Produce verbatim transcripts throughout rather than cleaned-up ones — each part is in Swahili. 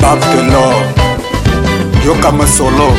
above the law. Yo kama solo.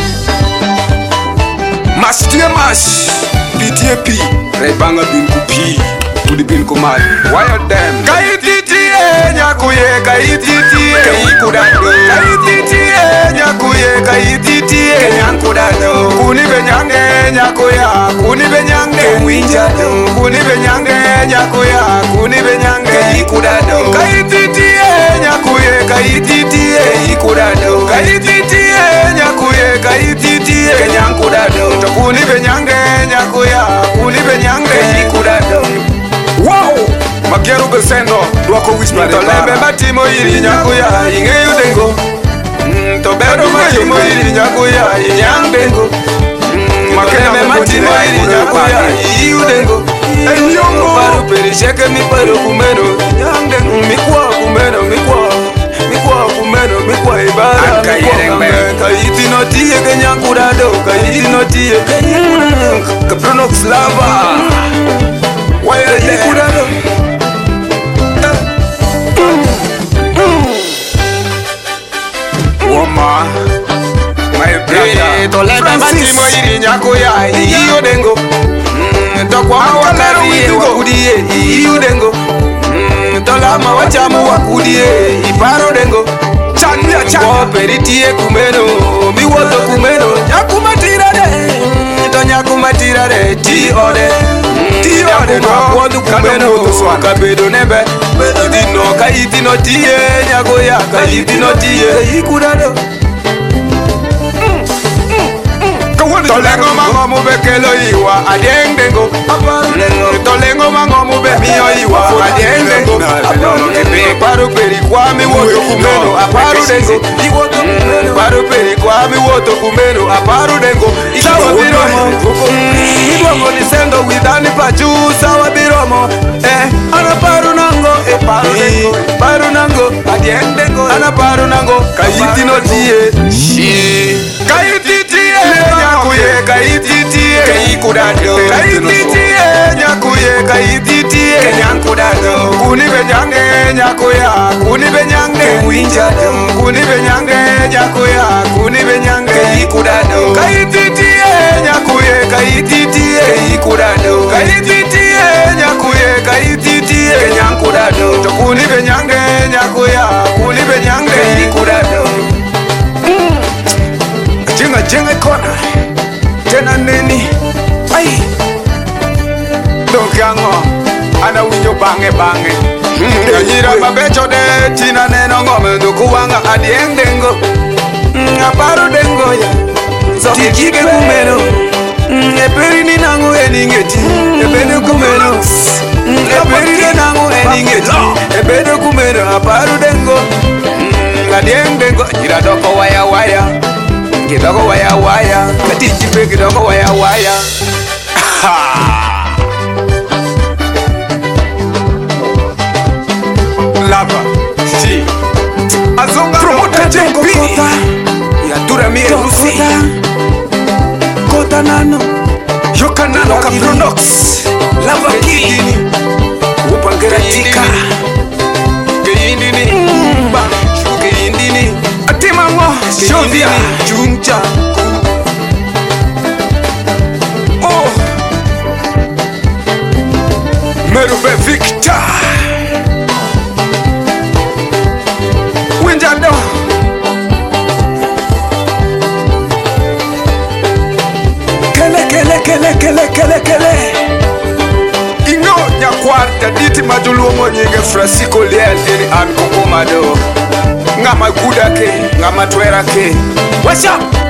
Mash tie mash. P T A P. Rebanga bin kupi. Udi bin kumari. Wire them. Kaititie nyakuye kaititie. Kudado. Kaititie nyakuye kaititie. Kenyakudado. Kuni benyange nyakuya. Kuni benyange. Winjado. Kuni benyange nyakuya. Kuni benyange. Kudado. Kaititie nyakuye kaititie. Kudado. Kaititie nyakuye kaititie. Kenyakudado. Kuni benyange nyakuya. Kuni benyange. Kudado. Wow! Magero besendo, duako whisper de lebe matimo iri nyakuya, inge yudengo. Mm, to bedo matimo iri nyakuya, inyandengo. Mm, makeme matimo iri nyakuya, yudengo. Enyongo baru perisheke mi baru kumeno, inyandengo. Mikwa kumeno, mikwa, mikwa kumeno, mikwa ibara. Kaiti no tie kenyakudado, kaiti no tie kenyakudado. Kapronox lava. Why are you kudado? Woma, my brother. To let me see mo iri nyakuya, iyo dengo. To kwa wakati wakudie, iyo dengo. To lama wachamu wakudie, iparo dengo. Chania chania. Peritie kumeno, mi woto kumeno, nyakumatira de. To nyakumatira de, ti ode. Ti ode no wadu kumeno, kabedo nebe. Udi no kaiti no tie, nyagoya kaiti no tie, ikudado. Tolengo mango mube kelo iwa, adieng dengo. Tolengo mango mube mio iwa, adieng dengo. Paru peri kwa mi woto kumeno, aparu dengo. Paru peri kwa mi woto kumeno, aparu dengo. Sawa biromo, ibongo nisendo widani pachu, sawa biromo. Eh, ana paru nango, e paru dengo, paru nango, adieng dengo. Ana paru nango, kayiti no tie, shi, kayiti tie. Nyakuye kaititie Keikudado. Kaititie nyakuye kaititie Kenyakudado. Kuni benyange nyakuya. Kuni benyange winjado. Kuni benyange nyakuya. Kuni benyange Keikudado. Kaititie nyakuye kaititie Keikudado. Kaititie nyakuye kaititie Kenyakudado. Kuni benyange nyakuya. Kuni benyange Keikudado. Jenga jenga kona Tena neni Ay Donkango Ana winyo bange bange Kanyira babecho de Tina neno ngome Dukuwanga adieng dengo Aparu dengo ya Tikike kumeno Eperi ni nangu eningeti Ebede kumeno Eperi ni nangu eningeti Ebede kumeno Aparu dengo Adieng dengo Jira doko waya waya Kidogo waya waya, katiji pe kidogo waya waya. Lava, si. Azonga promoter jengo kota. Ya dura mi elusi. Kota nano. Yoka nano kapronox. Lava kidini. Upangera tika. Keindini. Ba. Keindini. Atimango. Shovia. Junja. Oh. Merube Victor. Winjado. Kele kele kele kele kele kele. Ingo nyakwarta diti majulu monyenge Francisco Leandini an kokomado. Ngama gudake, ngama twera ke. What's up?